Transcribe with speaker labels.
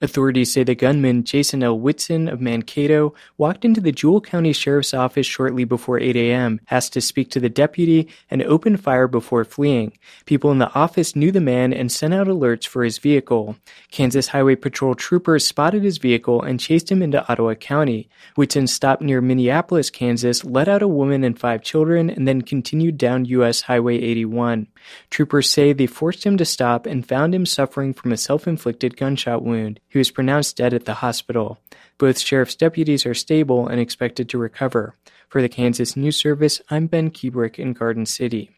Speaker 1: Authorities say the gunman, Jason L. Whitson of Mankato, walked into the Jewell County Sheriff's Office shortly before 8 a.m., asked to speak to the deputy, and opened fire before fleeing. People in the office knew the man and sent out alerts for his vehicle. Kansas Highway Patrol troopers spotted his vehicle and chased him into Ottawa County. Whitson stopped near Minneapolis, Kansas, let out a woman and 5 children, and then continued down U.S. Highway 81. Troopers say they forced him to stop and found him suffering from a self-inflicted gunshot wound. He was pronounced dead at the hospital. Both sheriff's deputies are stable and expected to recover. For the Kansas News Service, I'm Ben Kubrick in Garden City.